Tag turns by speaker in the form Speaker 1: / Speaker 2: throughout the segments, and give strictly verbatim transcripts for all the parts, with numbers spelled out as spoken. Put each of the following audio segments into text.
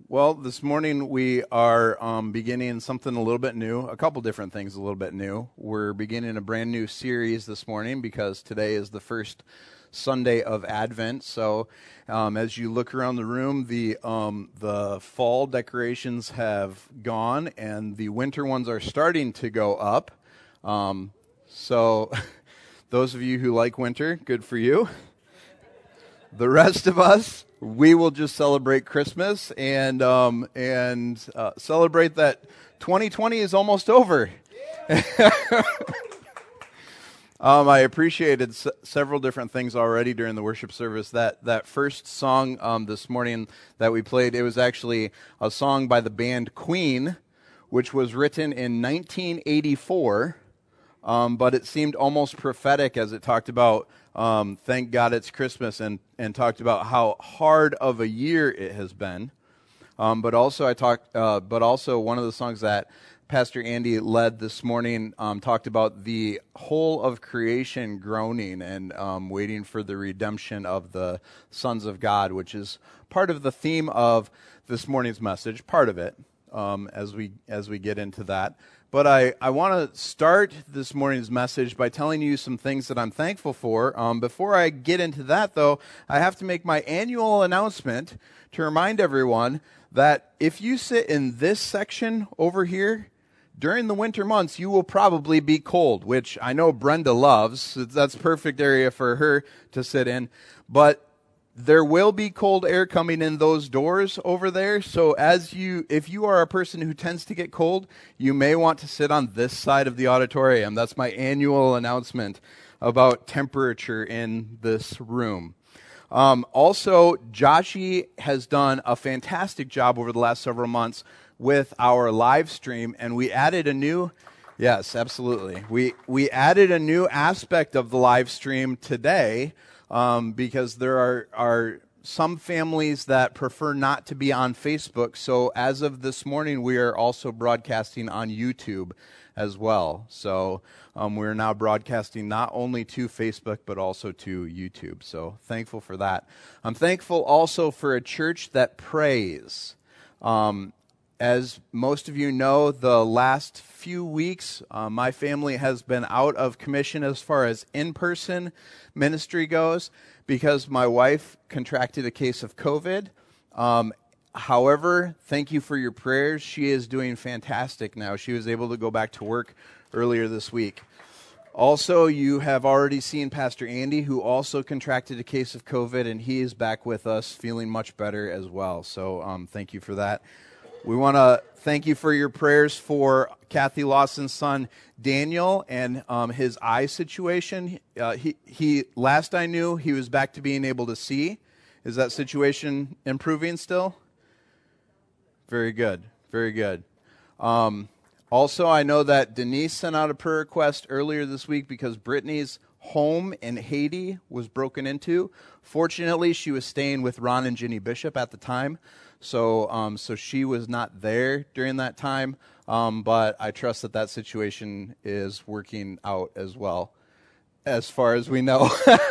Speaker 1: Well, this morning we are um, beginning something a little bit new, a couple different things a little bit new. We're beginning a brand new series this morning because today is the first Sunday of Advent. So um, as you look around the room, the um, the fall decorations have gone and the winter ones are starting to go up. Um, so those of you who like winter, good for you. The rest of us, we will just celebrate Christmas and um, and uh, celebrate that twenty twenty is almost over. um, I appreciated s- several different things already during the worship service. That that first song um, this morning that we played, it was actually a song by the band Queen, which was written in nineteen eighty-four. Um, but it seemed almost prophetic as it talked about, um, thank God it's Christmas, and, and talked about how hard of a year it has been. Um, but also I talked, uh, but also one of the songs that Pastor Andy led this morning um, talked about the whole of creation groaning and um, waiting for the redemption of the sons of God, which is part of the theme of this morning's message, part of it, um, as we as we get into that. But I, I want to start this morning's message by telling you some things that I'm thankful for. Um, before I get into that, though, I have to make my annual announcement to remind everyone that if you sit in this section over here, during the winter months, you will probably be cold, which I know Brenda loves. That's a perfect area for her to sit in. But there will be cold air coming in those doors over there. So as you, if you are a person who tends to get cold, you may want to sit on this side of the auditorium. That's my annual announcement about temperature in this room. Um, also, Joshi has done a fantastic job over the last several months with our live stream, and we added a new, yes, absolutely. We we added a new aspect of the live stream today. Um, because there are, are some families that prefer not to be on Facebook. So as of this morning, we are also broadcasting on YouTube as well. So um, we're now broadcasting not only to Facebook, but also to YouTube. So thankful for that. I'm thankful also for a church that prays. Um, As most of you know, the last few weeks, uh, my family has been out of commission as far as in-person ministry goes because my wife contracted a case of COVID. Um, however, thank you for your prayers. She is doing fantastic now. She was able to go back to work earlier this week. Also, you have already seen Pastor Andy, who also contracted a case of COVID, and he is back with us feeling much better as well. So um, thank you for that. We want to thank you for your prayers for Kathy Lawson's son, Daniel, and um, his eye situation. Uh, he, he, last I knew, he was back to being able to see. Is that situation improving still? Very good. Very good. Um, also, I know that Denise sent out a prayer request earlier this week because Brittany's home in Haiti was broken into. Fortunately, she was staying with Ron and Ginny Bishop at the time. So um, so she was not there during that time, um, but I trust that that situation is working out as well, as far as we know.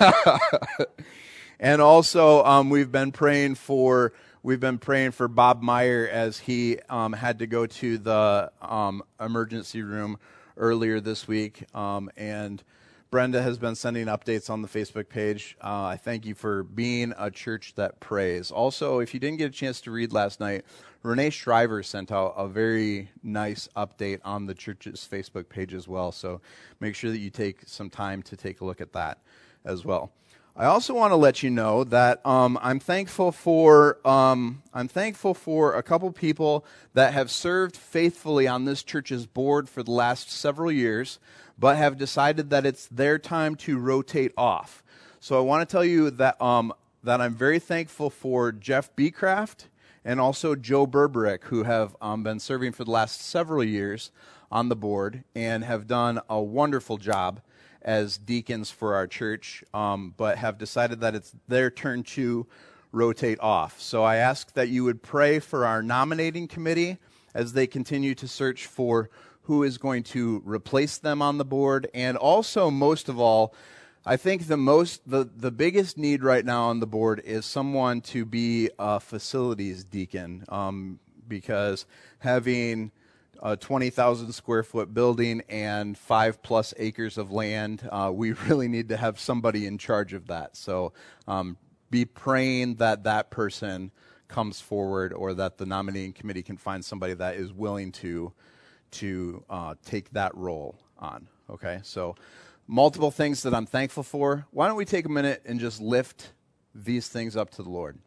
Speaker 1: And also, um, we've been praying for we've been praying for Bob Meyer as he um, had to go to the um, emergency room earlier this week, um, and Brenda has been sending updates on the Facebook page. Uh, I thank you for being a church that prays. Also, if you didn't get a chance to read last night, Renee Shriver sent out a very nice update on the church's Facebook page as well. So make sure that you take some time to take a look at that as well. I also want to let you know that um, I'm thankful for um, I'm thankful for a couple people that have served faithfully on this church's board for the last several years, but have decided that it's their time to rotate off. So I want to tell you that um, that I'm very thankful for Jeff Beecraft and also Joe Berberick, who have um, been serving for the last several years on the board and have done a wonderful job as deacons for our church, um, but have decided that it's their turn to rotate off. So I ask that you would pray for our nominating committee as they continue to search for who is going to replace them on the board, and also, most of all, I think the most, the, the biggest need right now on the board is someone to be a facilities deacon, um, because having a twenty thousand square foot building and five plus acres of land, uh, we really need to have somebody in charge of that. So um, be praying that that person comes forward, or that the nominating committee can find somebody that is willing to to uh, take that role on. Okay, so multiple things that I'm thankful for. Why don't we take a minute and just lift these things up to the Lord?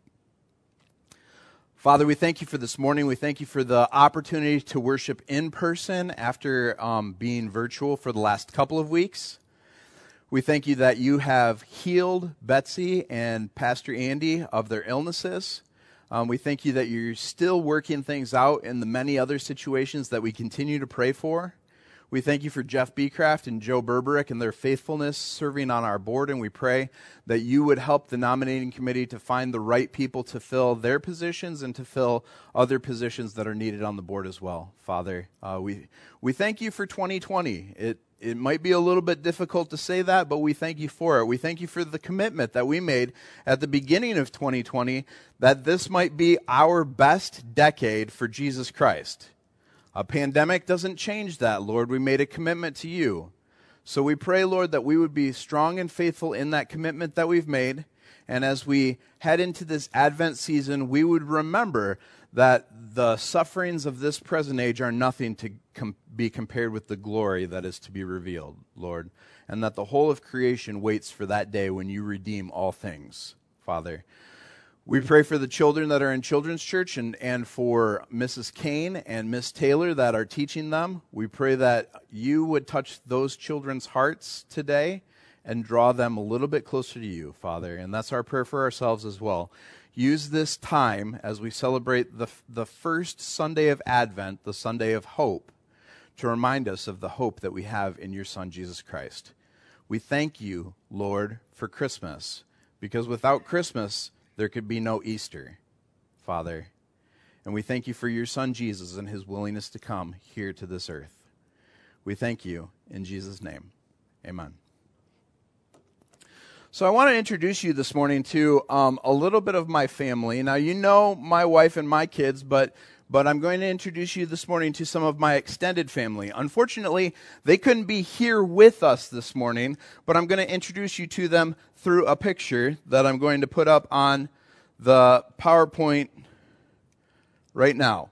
Speaker 1: Father, we thank you for this morning. We thank you for the opportunity to worship in person after um, being virtual for the last couple of weeks. We thank you that you have healed Betsy and Pastor Andy of their illnesses. Um, we thank you that you're still working things out in the many other situations that we continue to pray for. We thank you for Jeff Beecraft and Joe Berberick and their faithfulness serving on our board, and we pray that you would help the nominating committee to find the right people to fill their positions and to fill other positions that are needed on the board as well. Father, uh, we we thank you for twenty twenty. It it might be a little bit difficult to say that, but we thank you for it. We thank you for the commitment that we made at the beginning of twenty twenty that this might be our best decade for Jesus Christ. A pandemic doesn't change that, Lord. We made a commitment to you. So we pray, Lord, that we would be strong and faithful in that commitment that we've made. And as we head into this Advent season, we would remember that the sufferings of this present age are nothing to com- be compared with the glory that is to be revealed, Lord. And that the whole of creation waits for that day when you redeem all things, Father. We pray for the children that are in Children's Church and, and for Missus Kane and Miss Taylor that are teaching them. We pray that you would touch those children's hearts today and draw them a little bit closer to you, Father. And that's our prayer for ourselves as well. Use this time as we celebrate the, the first Sunday of Advent, the Sunday of hope, to remind us of the hope that we have in your Son, Jesus Christ. We thank you, Lord, for Christmas, because without Christmas, there could be no Easter, Father. And we thank you for your Son, Jesus, and his willingness to come here to this earth. We thank you in Jesus' name. Amen. So I want to introduce you this morning to um, a little bit of my family. Now, you know my wife and my kids, but but I'm going to introduce you this morning to some of my extended family. Unfortunately, they couldn't be here with us this morning, but I'm going to introduce you to them through a picture that I'm going to put up on the PowerPoint right now.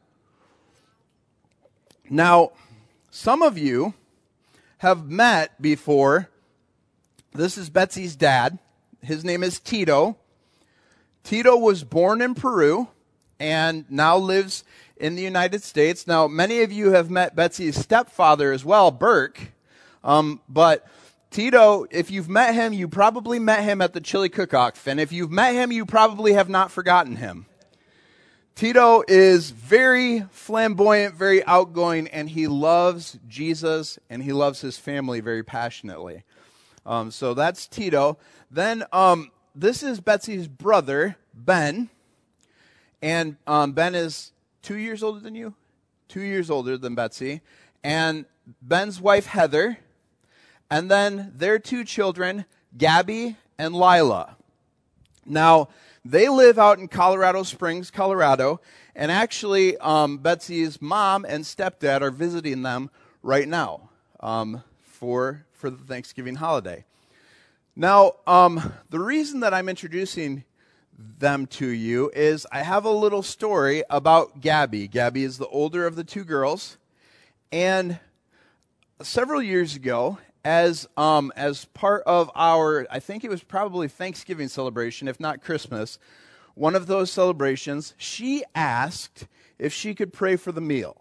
Speaker 1: Now, some of you have met before. This is Betsy's dad. His name is Tito. Tito was born in Peru and now lives in the United States. Now, many of you have met Betsy's stepfather as well, Burke. Um, but Tito, if you've met him, you probably met him at the chili cook-off. And if you've met him, you probably have not forgotten him. Tito is very flamboyant, very outgoing, and he loves Jesus, and he loves his family very passionately. Um, so that's Tito. Then um, this is Betsy's brother, Ben. And um, Ben is two years older than you? Two years older than Betsy. And Ben's wife, Heather. And then their two children, Gabby and Lila. Now, they live out in Colorado Springs, Colorado. And actually, um, Betsy's mom and stepdad are visiting them right now um, for, for the Thanksgiving holiday. Now, um, the reason that I'm introducing them to you is I have a little story about Gabby. Gabby is the older of the two girls. And several years ago, as um, as part of our, I think it was probably Thanksgiving celebration, if not Christmas, one of those celebrations, she asked if she could pray for the meal.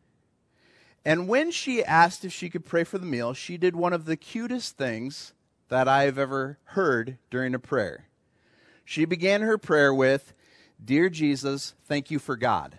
Speaker 1: And when she asked if she could pray for the meal, she did one of the cutest things that I've ever heard during a prayer. She began her prayer with, "Dear Jesus, thank you for God."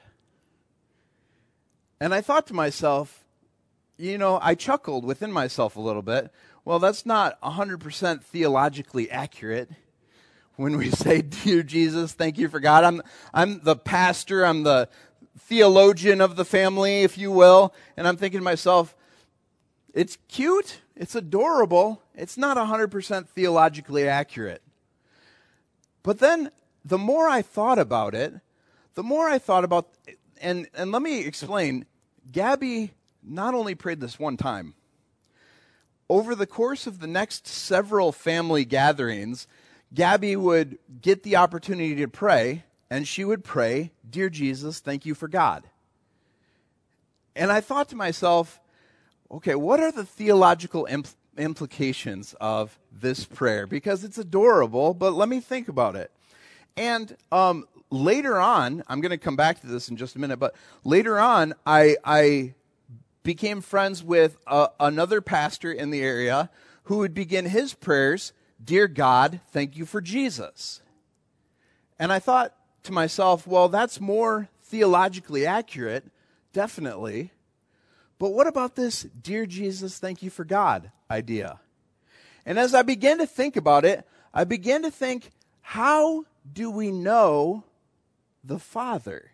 Speaker 1: And I thought to myself, you know, I chuckled within myself a little bit. Well, that's not one hundred percent theologically accurate when we say, "Dear Jesus, thank you for God." I'm, I'm the pastor, I'm the theologian of the family, if you will, and I'm thinking to myself, It's cute, it's adorable, it's not one hundred percent theologically accurate. But then, the more I thought about it, the more I thought about, and, and let me explain, Gabby not only prayed this one time. Over the course of the next several family gatherings, Gabby would get the opportunity to pray, and she would pray, "Dear Jesus, thank you for God." And I thought to myself, okay, what are the theological impl- implications of this prayer? Because it's adorable, but let me think about it. And um, later on, I'm going to come back to this in just a minute, but later on, I, I became friends with uh, another pastor in the area who would begin his prayers, "Dear God, thank you for Jesus." And I thought to myself, well, that's more theologically accurate, definitely. But what about this "Dear Jesus, thank you for God" idea? And as I began to think about it, I began to think, how do we know the Father?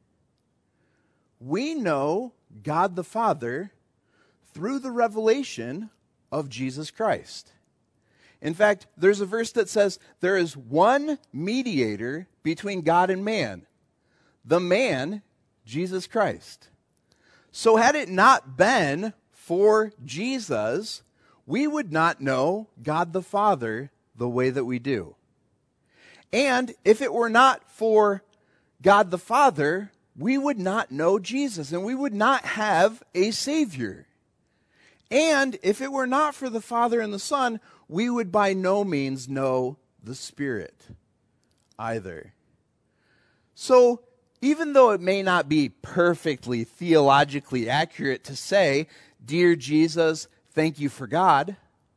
Speaker 1: We know God the Father through the revelation of Jesus Christ. In fact, there's a verse that says there is one mediator between God and man, the man, Jesus Christ. So had it not been for Jesus, we would not know God the Father the way that we do. And if it were not for God the Father, we would not know Jesus, and we would not have a Savior. And if it were not for the Father and the Son, we would by no means know the Spirit either. So, even though it may not be perfectly theologically accurate to say, "Dear Jesus, thank you for God,"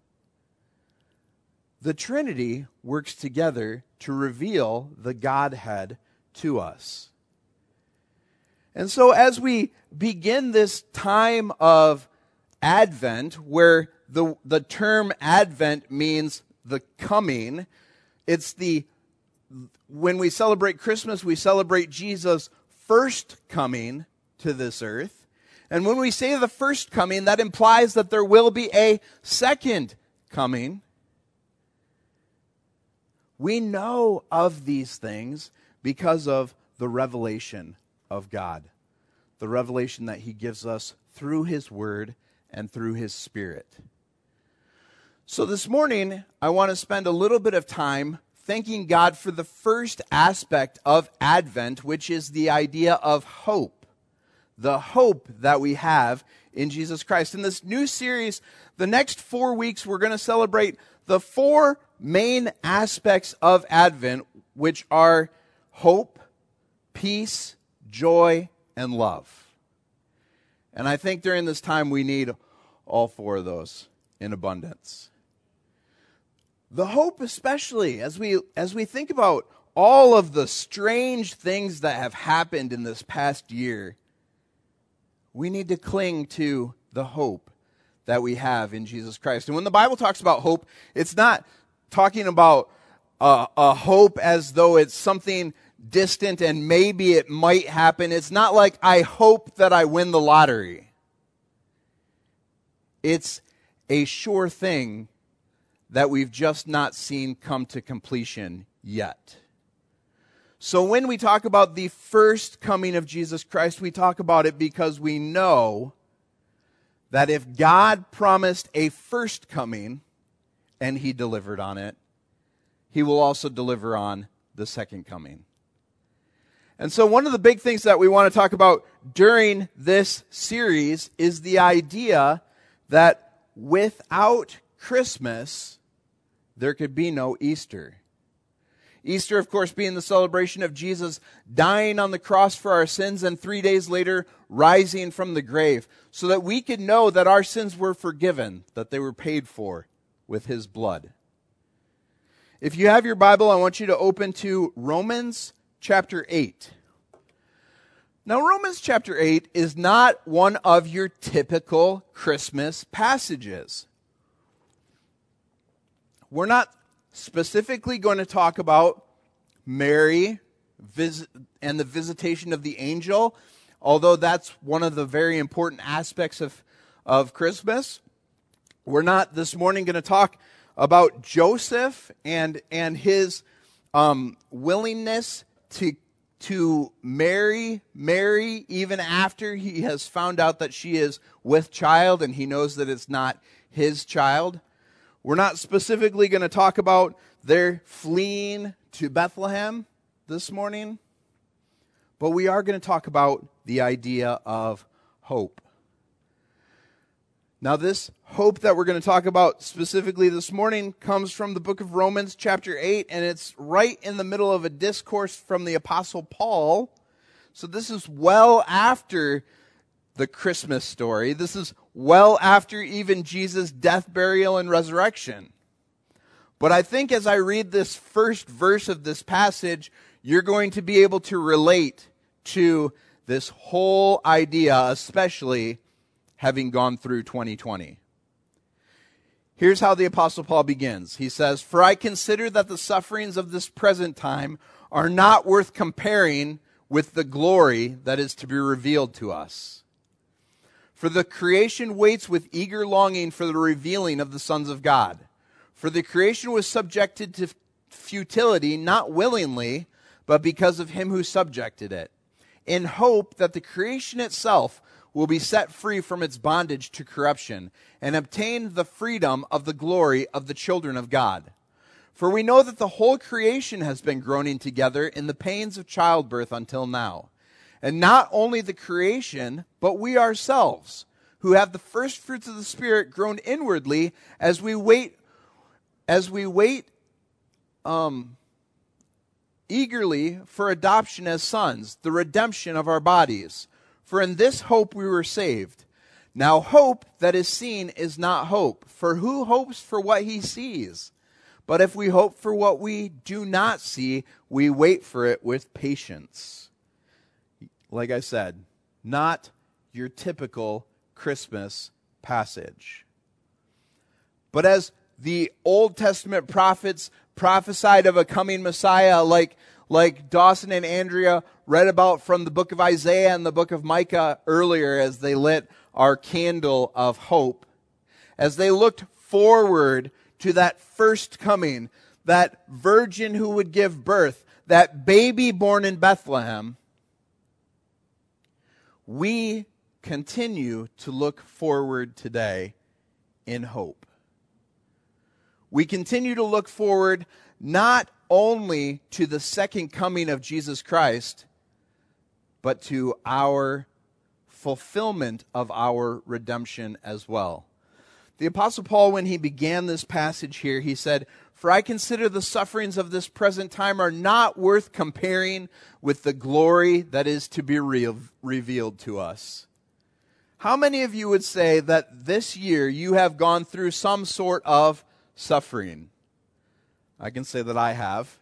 Speaker 1: the Trinity works together to reveal the Godhead to us. And so as we begin this time of Advent, where the, the term Advent means the coming, it's the when we celebrate Christmas, we celebrate Jesus' first coming to this earth. And when we say the first coming, that implies that there will be a second coming. We know of these things because of the revelation of God, the revelation that He gives us through His Word and through His Spirit. So this morning, I want to spend a little bit of time thanking God for the first aspect of Advent, which is the idea of hope. The hope that we have in Jesus Christ. In this new series, the next four weeks, we're going to celebrate the four main aspects of Advent, which are hope, peace, joy, and love. And I think during this time, we need all four of those in abundance. The hope especially, as we as we think about all of the strange things that have happened in this past year, we need to cling to the hope that we have in Jesus Christ. And when the Bible talks about hope, it's not talking about uh, a hope as though it's something distant and maybe it might happen. It's not like, I hope that I win the lottery. It's a sure thing that we've just not seen come to completion yet. So when we talk about the first coming of Jesus Christ, we talk about it because we know that if God promised a first coming and He delivered on it, He will also deliver on the second coming. And so one of the big things that we want to talk about during this series is the idea that without Christmas, there could be no Easter. Easter, of course, being the celebration of Jesus dying on the cross for our sins and three days later rising from the grave, so that we could know that our sins were forgiven, that they were paid for with His blood. If you have your Bible, I want you to open to Romans chapter eight. Now, Romans chapter eight is not one of your typical Christmas passages. We're not specifically going to talk about Mary visit, and the visitation of the angel, although that's one of the very important aspects of, of Christmas. We're not this morning going to talk about Joseph and and his um, willingness to to marry Mary even after he has found out that she is with child and he knows that it's not his child. We're not specifically going to talk about their fleeing to Bethlehem this morning, but we are going to talk about the idea of hope. Now, this hope that we're going to talk about specifically this morning comes from the book of Romans chapter eight, and it's right in the middle of a discourse from the Apostle Paul. So this is well after the Christmas story. This is well after even Jesus' death, burial, and resurrection. But I think as I read this first verse of this passage, you're going to be able to relate to this whole idea, especially having gone through twenty twenty. Here's how the Apostle Paul begins. He says, "For I consider that the sufferings of this present time are not worth comparing with the glory that is to be revealed to us. For the creation waits with eager longing for the revealing of the sons of God. For the creation was subjected to futility, not willingly, but because of him who subjected it, in hope that the creation itself will be set free from its bondage to corruption and obtain the freedom of the glory of the children of God. For we know that the whole creation has been groaning together in the pains of childbirth until now. And not only the creation, but we ourselves, who have the first fruits of the Spirit, groan inwardly as we wait, as we wait um, eagerly for adoption as sons, the redemption of our bodies. For in this hope we were saved. Now hope that is seen is not hope, for who hopes for what he sees? But if we hope for what we do not see, we wait for it with patience." Like I said, not your typical Christmas passage. But as the Old Testament prophets prophesied of a coming Messiah, like Like Dawson and Andrea read about from the book of Isaiah and the book of Micah earlier as they lit our candle of hope, as they looked forward to that first coming, that virgin who would give birth, that baby born in Bethlehem, we continue to look forward today in hope. We continue to look forward not only to the second coming of Jesus Christ, but to our fulfillment of our redemption as well. The Apostle Paul, when he began this passage here, he said, "For I consider the sufferings of this present time are not worth comparing with the glory that is to be re- revealed to us." How many of you would say that this year you have gone through some sort of suffering? I can say that I have.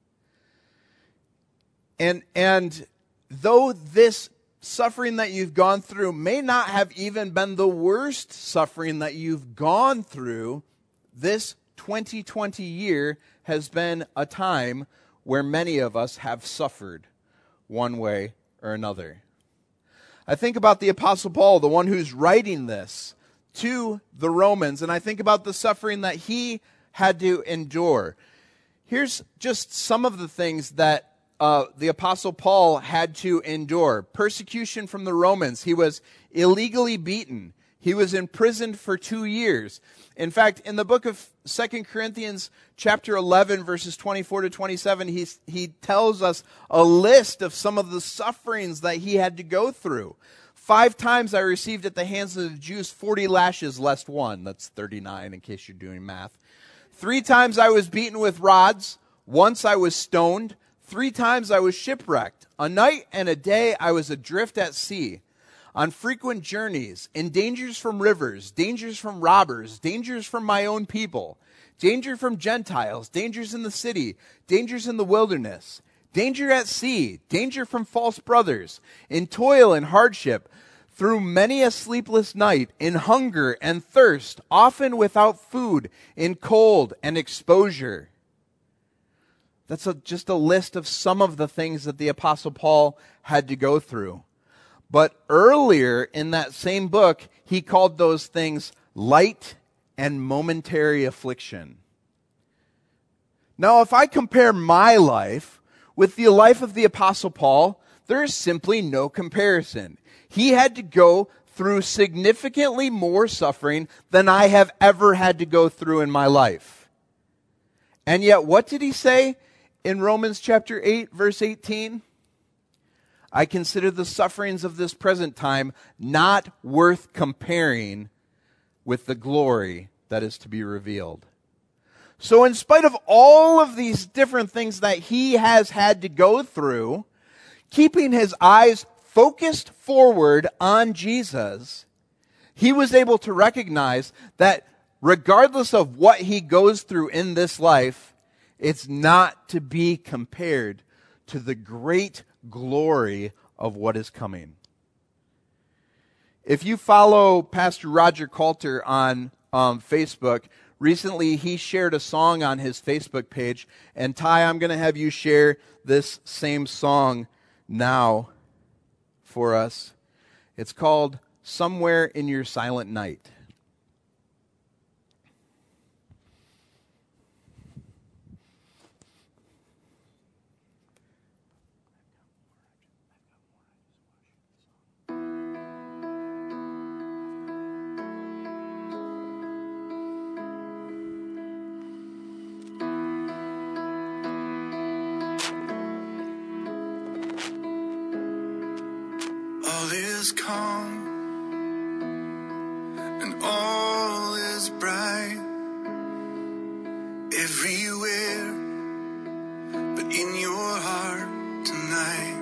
Speaker 1: And and though this suffering that you've gone through may not have even been the worst suffering that you've gone through, this twenty twenty year has been a time where many of us have suffered one way or another. I think about the Apostle Paul, the one who's writing this to the Romans, and I think about the suffering that he had to endure. Here's just some of the things that uh, the Apostle Paul had to endure. Persecution from the Romans. He was illegally beaten. He was imprisoned for two years. In fact, in the book of Second Corinthians chapter eleven, verses twenty-four to twenty-seven, he, he tells us a list of some of the sufferings that he had to go through. Five times I received at the hands of the Jews forty lashes less one. That's thirty-nine in case you're doing math. Three times I was beaten with rods. Once I was stoned. Three times I was shipwrecked. A night and a day I was adrift at sea. On frequent journeys, in dangers from rivers, dangers from robbers, dangers from my own people, danger from Gentiles, dangers in the city, dangers in the wilderness, danger at sea, danger from false brothers, in toil and hardship, through many a sleepless night, in hunger and thirst, often without food, in cold and exposure. That's a, just a list of some of the things that the Apostle Paul had to go through. But earlier in that same book, he called those things light and momentary affliction. Now, if I compare my life with the life of the Apostle Paul, there is simply no comparison. He had to go through significantly more suffering than I have ever had to go through in my life. And yet, what did he say in Romans chapter eight, verse eighteen? I consider the sufferings of this present time not worth comparing with the glory that is to be revealed. So in spite of all of these different things that he has had to go through, keeping his eyes focused forward on Jesus, he was able to recognize that regardless of what he goes through in this life, it's not to be compared to the great glory of what is coming. If you follow Pastor Roger Coulter on um, Facebook, recently he shared a song on his Facebook page, and Ty, I'm going to have you share this same song now for us. It's called Somewhere in Your Silent Night.
Speaker 2: All is calm and all is bright everywhere, but in your heart tonight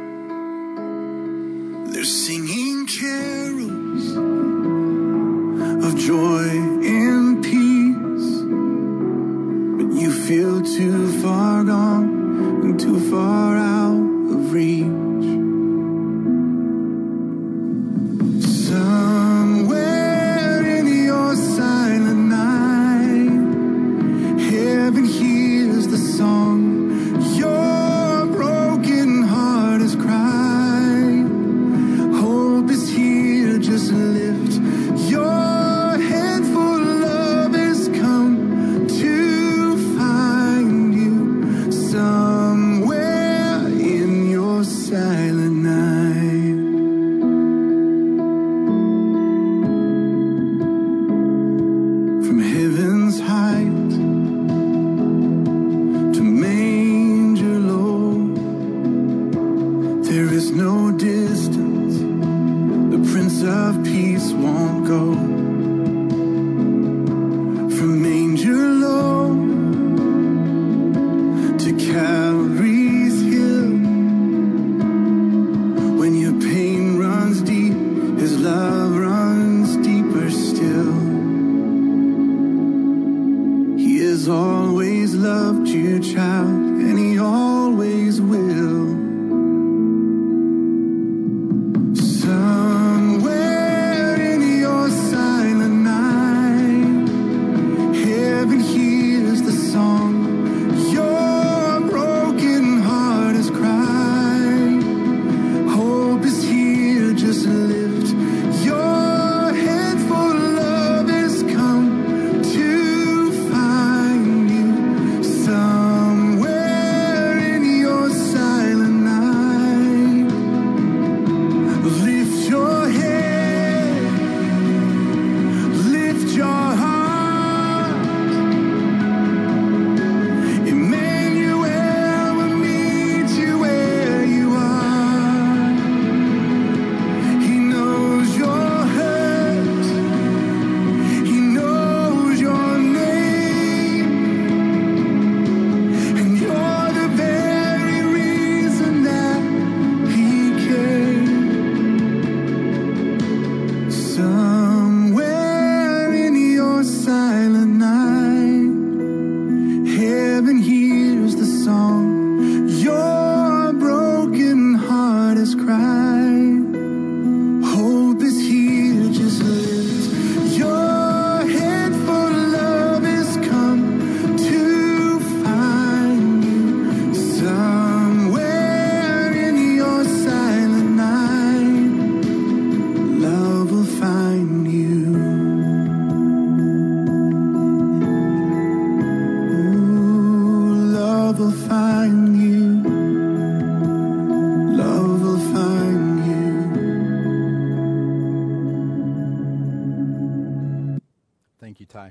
Speaker 2: they're singing carols of joy and peace, but you feel too far gone and too far out of reach. Somewhere in your silent night, heaven hears the song your broken heart has cried. Hope is here, just lift your head, for love has come to find you. Somewhere in your silent night. Of peace won't go from manger low to Calvary's hill. When your pain runs deep, his love runs deeper still. He has always loved you, child, and he always will.
Speaker 1: Ty.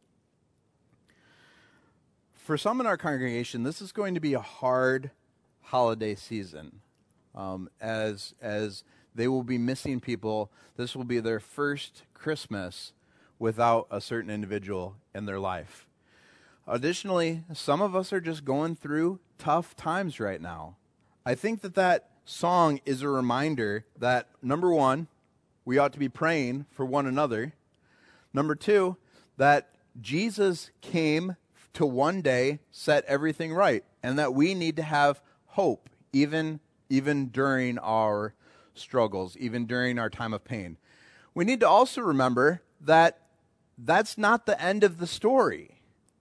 Speaker 1: For some in our congregation, this is going to be a hard holiday season, um, as as they will be missing people. This will be their first Christmas without a certain individual in their life. Additionally, some of us are just going through tough times right now. I think that that song is a reminder that, number one, we ought to be praying for one another. Number two, that Jesus came to one day set everything right, and that we need to have hope even, even during our struggles, even during our time of pain. We need to also remember that that's not the end of the story.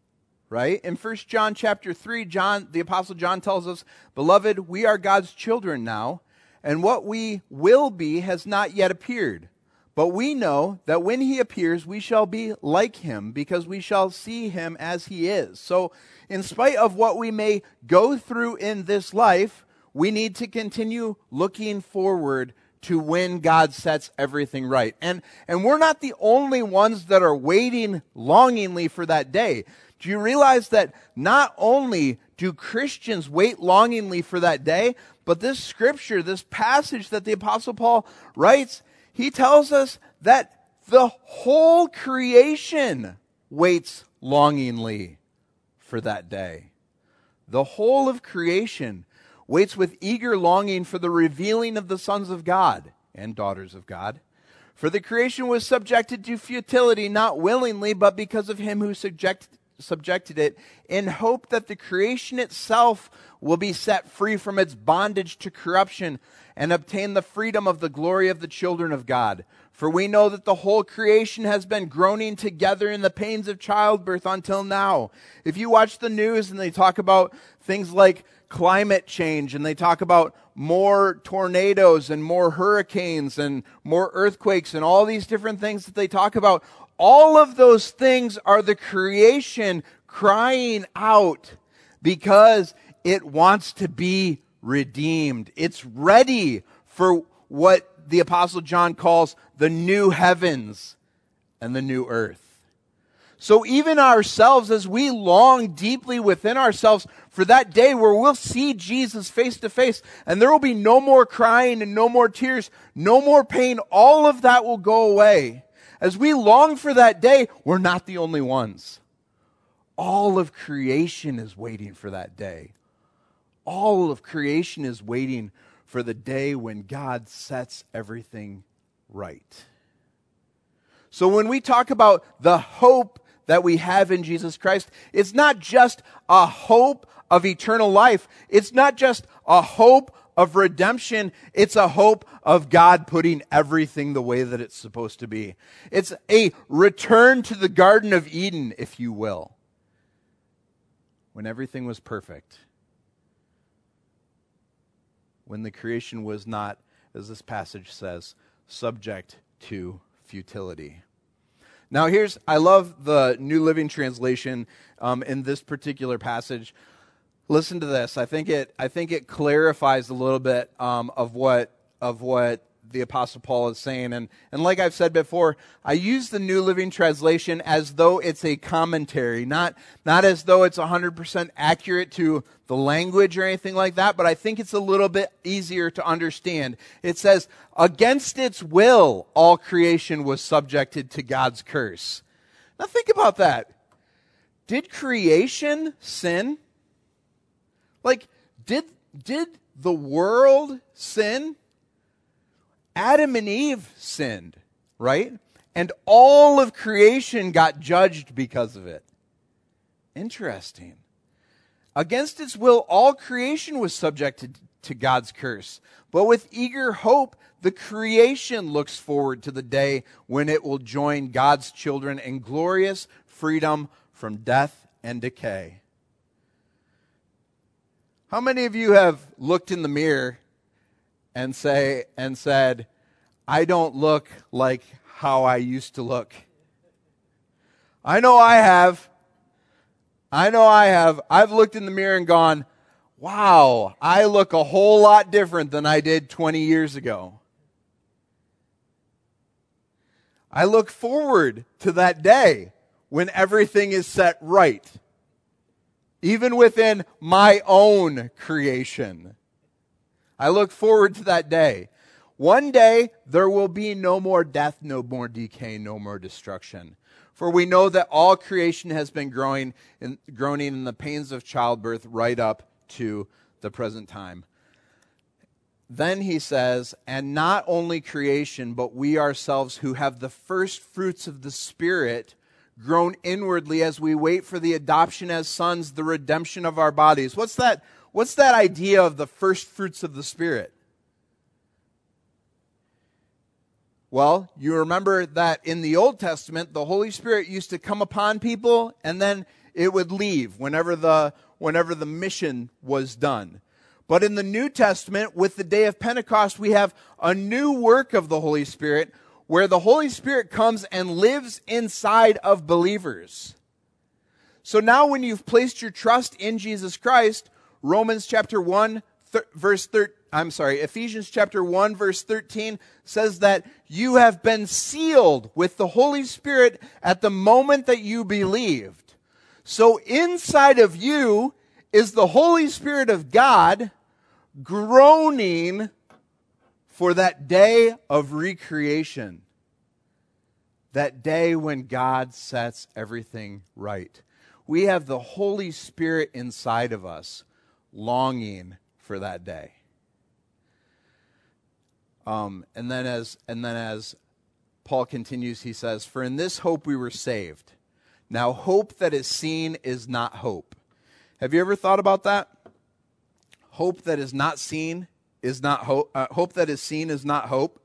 Speaker 1: Right? In First John chapter three, John, the Apostle John tells us, "Beloved, we are God's children now, and what we will be has not yet appeared. But we know that when he appears, we shall be like him, because we shall see him as he is." So, in spite of what we may go through in this life, we need to continue looking forward to when God sets everything right. And, and we're not the only ones that are waiting longingly for that day. Do you realize that not only do Christians wait longingly for that day, but this scripture, this passage that the Apostle Paul writes, he tells us that the whole creation waits longingly for that day. The whole of creation waits with eager longing for the revealing of the sons of God and daughters of God. For the creation was subjected to futility, not willingly, but because of him who subjected subjected it, in hope that the creation itself will be set free from its bondage to corruption and obtain the freedom of the glory of the children of God. For we know that the whole creation has been groaning together in the pains of childbirth until now. If you watch the news and they talk about things like climate change, and they talk about more tornadoes and more hurricanes and more earthquakes and all these different things that they talk about, all of those things are the creation crying out because it wants to be redeemed. It's ready for what the Apostle John calls the new heavens and the new earth. So even ourselves, as we long deeply within ourselves for that day where we'll see Jesus face to face, and there will be no more crying and no more tears, no more pain, all of that will go away. As we long for that day, we're not the only ones. All of creation is waiting for that day. All of creation is waiting for the day when God sets everything right. So when we talk about the hope that we have in Jesus Christ, it's not just a hope of eternal life. It's not just a hope of redemption. It's a hope of God putting everything the way that it's supposed to be. It's a return to the Garden of Eden, if you will, when everything was perfect. When the creation was not, as this passage says, subject to futility. Now here's, I love the New Living Translation um, in this particular passage. Listen to this. I think it, I think it clarifies a little bit um, of what of what the Apostle Paul is saying. And, and like I've said before, I use the New Living Translation as though it's a commentary, not, not as though it's one hundred percent accurate to the language or anything like that, but I think it's a little bit easier to understand. It says, against its will, all creation was subjected to God's curse. Now think about that. Did creation sin? Like, did, did the world sin? Adam and Eve sinned, right? And all of creation got judged because of it. Interesting. Against its will, all creation was subjected to God's curse. But with eager hope, the creation looks forward to the day when it will join God's children in glorious freedom from death and decay. How many of you have looked in the mirror and say and said, I don't look like how I used to look? I know I have. I know I have. I've looked in the mirror and gone, wow, I look a whole lot different than I did twenty years ago. I look forward to that day when everything is set right, even within my own creation. I look forward to that day. One day, there will be no more death, no more decay, no more destruction. For we know that all creation has been growing in, groaning in the pains of childbirth right up to the present time. Then he says, and not only creation, but we ourselves who have the first fruits of the Spirit groan inwardly as we wait for the adoption as sons, the redemption of our bodies. What's that, what's that idea of the first fruits of the Spirit? Well, you remember that in the Old Testament, the Holy Spirit used to come upon people and then it would leave whenever the, whenever the mission was done. But in the New Testament, with the day of Pentecost, we have a new work of the Holy Spirit where the Holy Spirit comes and lives inside of believers. So now when you've placed your trust in Jesus Christ, Romans chapter one, th- verse thirteen, I'm sorry, Ephesians chapter one, verse thirteen says that you have been sealed with the Holy Spirit at the moment that you believed. So inside of you is the Holy Spirit of God groaning for that day of recreation. That day when God sets everything right. We have the Holy Spirit inside of us longing for that day. Um, and then as and then as Paul continues, he says, "For in this hope we were saved. Now hope that is seen is not hope." Have you ever thought about that? Hope that is not seen is not hope. Uh, hope that is seen is not hope.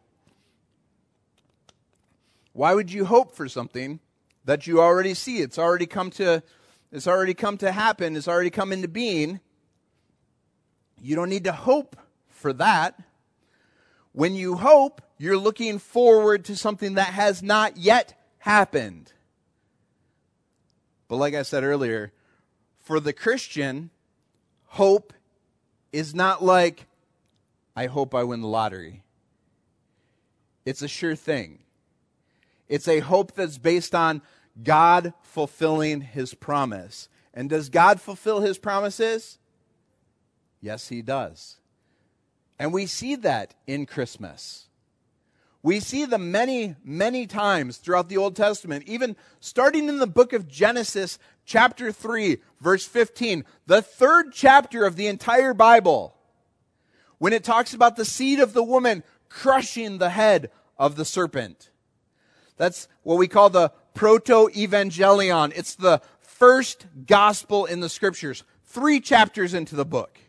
Speaker 1: Why would you hope for something that you already see? It's already come to, it's already come to happen. It's already come into being. You don't need to hope for that. When you hope, you're looking forward to something that has not yet happened. But like I said earlier, for the Christian, hope is not like, I hope I win the lottery. It's a sure thing. It's a hope that's based on God fulfilling His promise. And does God fulfill His promises? Yes, He does. And we see that in Christmas. We see them many, many times throughout the Old Testament, even starting in the book of Genesis, chapter three, verse fifteen, the third chapter of the entire Bible, when it talks about the seed of the woman crushing the head of the serpent. That's what we call the proto-evangelion. It's the first gospel in the scriptures, three chapters into the book.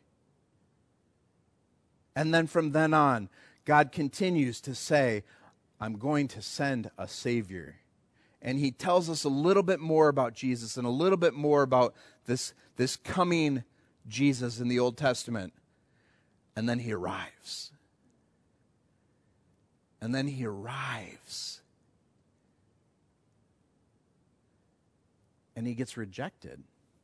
Speaker 1: And then from then on, God continues to say, I'm going to send a Savior. And He tells us a little bit more about Jesus and a little bit more about this, this coming Jesus in the Old Testament. And then He arrives. And then He arrives. And He gets rejected.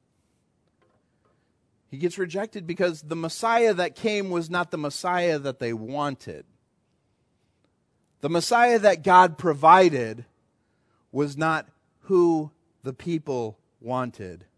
Speaker 1: He gets rejected because the Messiah that came was not the Messiah that they wanted. The Messiah that God provided was not who the people wanted.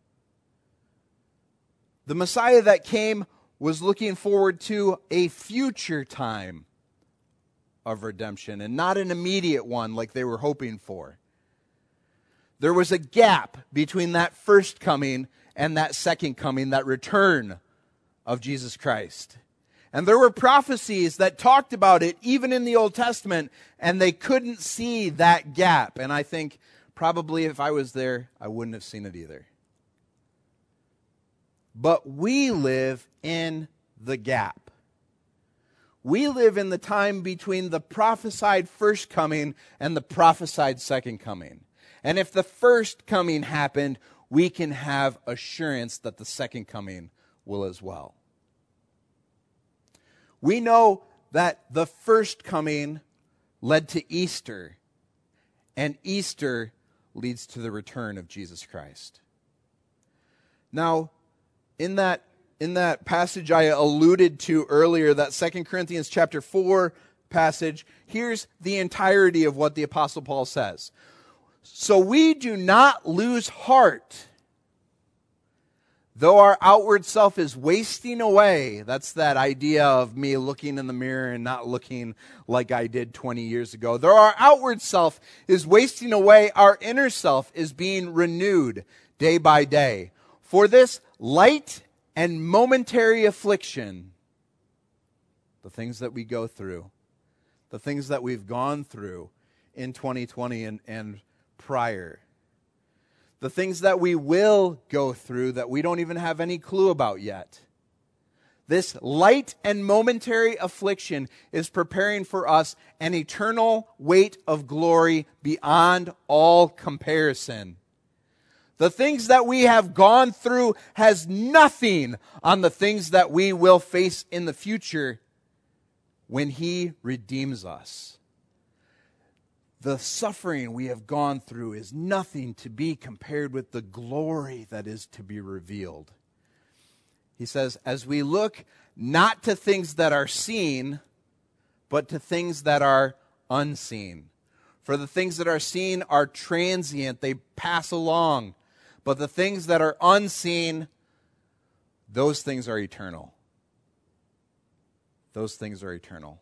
Speaker 1: The Messiah that came was looking forward to a future time of redemption and not an immediate one like they were hoping for. There was a gap between that first coming and that second coming, that return of Jesus Christ. And there were prophecies that talked about it even in the Old Testament, and they couldn't see that gap. And I think probably if I was there, I wouldn't have seen it either. But we live in the gap. We live in the time between the prophesied first coming and the prophesied second coming. And if the first coming happened, we can have assurance that the second coming will as well. We know that the first coming led to Easter, and Easter leads to the return of Jesus Christ. Now, in that in that passage I alluded to earlier, that Second Corinthians chapter four passage, here's the entirety of what the Apostle Paul says. So we do not lose heart. Though our outward self is wasting away, that's that idea of me looking in the mirror and not looking like I did twenty years ago. Though our outward self is wasting away, our inner self is being renewed day by day. For this light and momentary affliction, the things that we go through, the things that we've gone through in twenty twenty and, and prior, the things that we will go through that we don't even have any clue about yet. This light and momentary affliction is preparing for us an eternal weight of glory beyond all comparison. The things that we have gone through has nothing on the things that we will face in the future when He redeems us. The suffering we have gone through is nothing to be compared with the glory that is to be revealed. He says, as we look not to things that are seen, but to things that are unseen. For the things that are seen are transient, they pass along. But the things that are unseen, those things are eternal. Those things are eternal.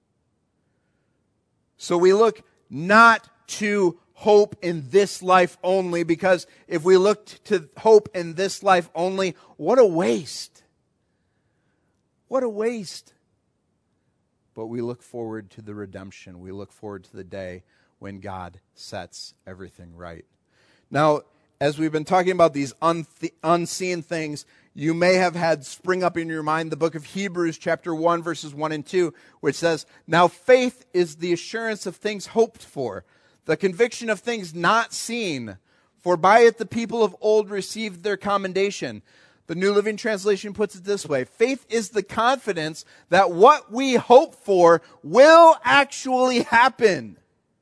Speaker 1: So we look not to hope in this life only, because if we looked to hope in this life only, what a waste. What a waste. But we look forward to the redemption. We look forward to the day when God sets everything right. Now, as we've been talking about these un- unseen things, you may have had spring up in your mind the book of Hebrews chapter one, verses one and two, which says, now faith is the assurance of things hoped for, the conviction of things not seen. For by it the people of old received their commendation. The New Living Translation puts it this way: faith is the confidence that what we hope for will actually happen.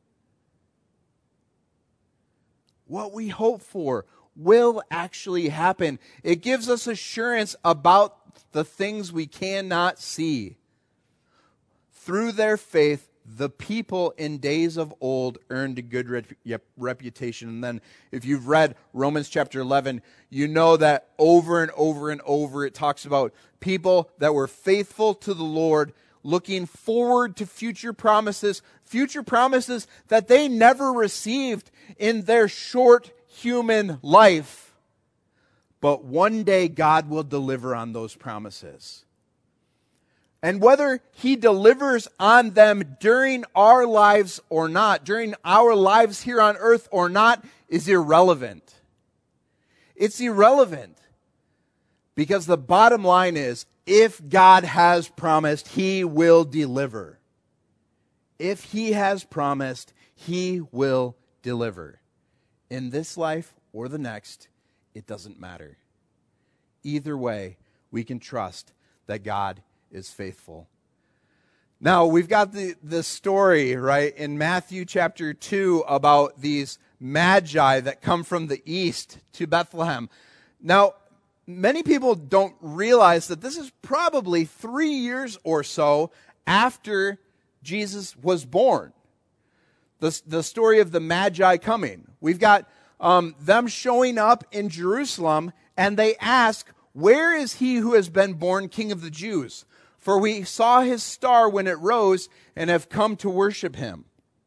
Speaker 1: What we hope for will actually happen. It gives us assurance about the things we cannot see. Through their faith, the people in days of old earned a good rep- reputation. And then if you've read Romans chapter eleven, you know that over and over and over it talks about people that were faithful to the Lord, looking forward to future promises, future promises that they never received in their short human life. But one day God will deliver on those promises. And whether He delivers on them during our lives or not, during our lives here on earth or not, is irrelevant. It's irrelevant. Because the bottom line is, if God has promised, He will deliver. If He has promised, He will deliver. In this life or the next, it doesn't matter. Either way, we can trust that God is faithful. Now, we've got the, the story, right, in Matthew chapter two about these magi that come from the east to Bethlehem. Now, many people don't realize that this is probably three years or so after Jesus was born. The, the story of the Magi coming. We've got um, them showing up in Jerusalem, and they ask, where is he who has been born King of the Jews? For we saw his star when it rose and have come to worship him.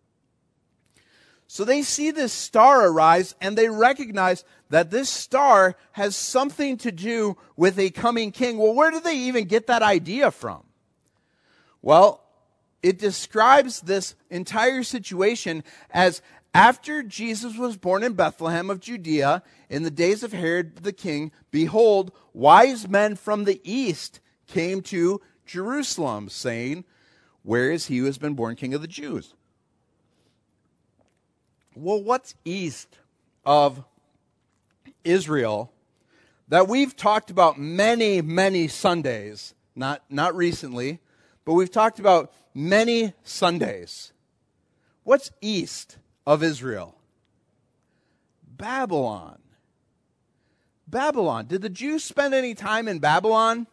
Speaker 1: So they see this star arise, and they recognize that this star has something to do with a coming king. Well, where did they even get that idea from? Well, it describes this entire situation as after Jesus was born in Bethlehem of Judea, in the days of Herod the king, behold, wise men from the east came to Jerusalem, saying, where is he who has been born King of the Jews? Well, what's east of Israel that we've talked about many, many Sundays, not, not recently, but we've talked about many Sundays. What's east of Israel? Babylon. Babylon. Did the Jews spend any time in Babylon?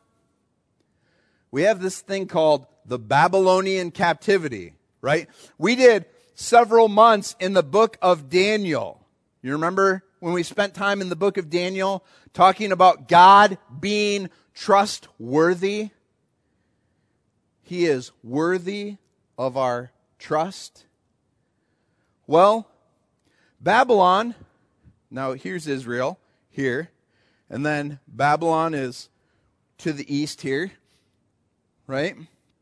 Speaker 1: We have this thing called the Babylonian captivity, right? We did several months in the book of Daniel. You remember when we spent time in the book of Daniel talking about God being trustworthy? He is worthy of our trust. Well, Babylon, now here's Israel here, and then Babylon is to the east here, right?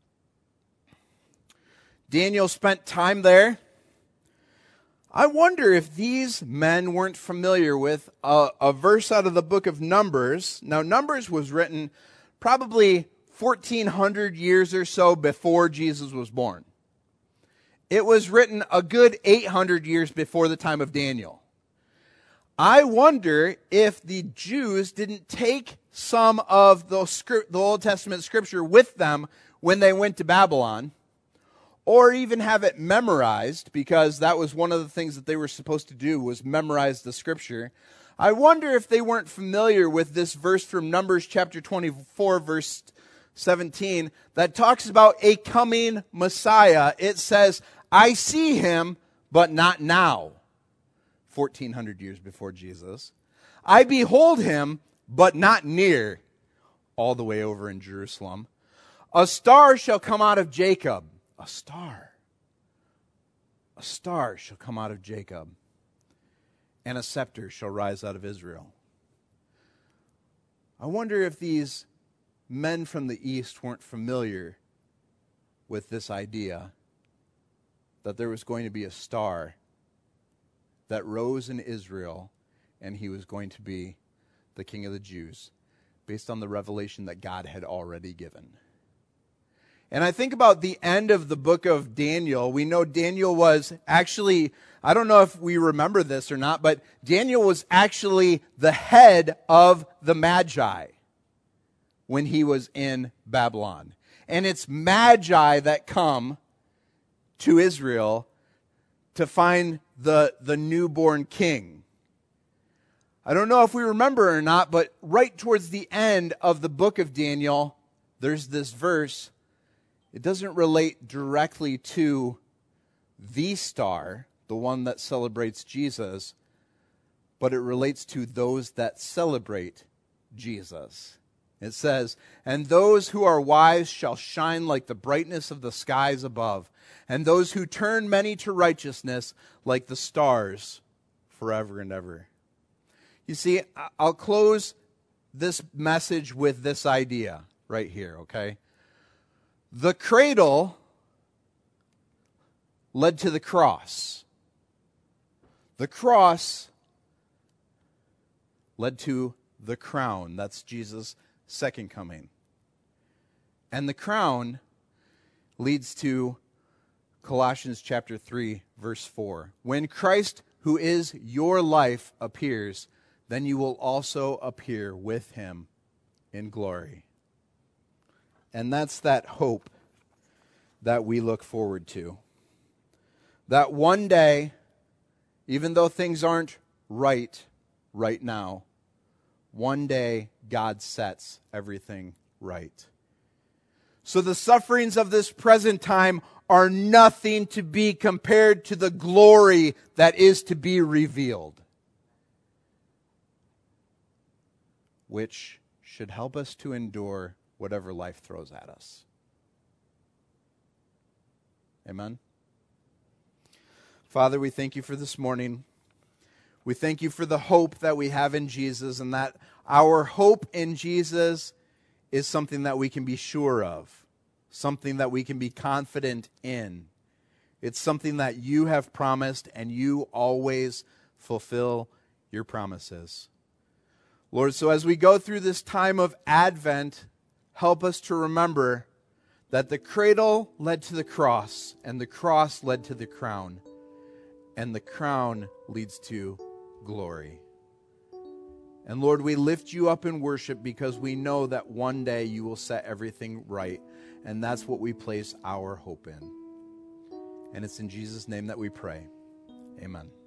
Speaker 1: Daniel spent time there. I wonder if these men weren't familiar with a, a verse out of the book of Numbers. Now, Numbers was written probably fourteen hundred years or so before Jesus was born. It was written a good eight hundred years before the time of Daniel. I wonder if the Jews didn't take some of the, script, the Old Testament scripture with them when they went to Babylon, or even have it memorized, because that was one of the things that they were supposed to do, was memorize the scripture. I wonder if they weren't familiar with this verse from Numbers chapter twenty-four, verse seventeen, that talks about a coming Messiah. It says, I see him, but not now. fourteen hundred years before Jesus. I behold him, but not near. All the way over in Jerusalem. A star shall come out of Jacob. A star. A star shall come out of Jacob, and a scepter shall rise out of Israel. I wonder if these men from the east weren't familiar with this idea that there was going to be a star that rose in Israel, and he was going to be the King of the Jews, based on the revelation that God had already given. And I think about the end of the book of Daniel. We know Daniel was actually, I don't know if we remember this or not, but Daniel was actually the head of the Magi when he was in Babylon. And it's Magi that come to Israel to find the, the newborn king. I don't know if we remember or not, but right towards the end of the book of Daniel, there's this verse. It doesn't relate directly to the star, the one that celebrates Jesus, but it relates to those that celebrate Jesus. It says, and those who are wise shall shine like the brightness of the skies above, and those who turn many to righteousness like the stars forever and ever. You see, I'll close this message with this idea right here, okay? The cradle led to the cross. The cross led to the crown. That's Jesus' second coming. And the crown leads to Colossians chapter three, verse four. When Christ, who is your life, appears, then you will also appear with him in glory. And that's that hope that we look forward to. That one day, even though things aren't right right now, one day God sets everything right. So the sufferings of this present time are nothing to be compared to the glory that is to be revealed, which should help us to endure whatever life throws at us. Amen? Father, we thank you for this morning. We thank you for the hope that we have in Jesus, and that our hope in Jesus is something that we can be sure of, something that we can be confident in. It's something that you have promised, and you always fulfill your promises. Lord, so as we go through this time of Advent, help us to remember that the cradle led to the cross, and the cross led to the crown, and the crown leads to glory. And Lord, we lift you up in worship because we know that one day you will set everything right, and that's what we place our hope in. And it's in Jesus' name that we pray. Amen.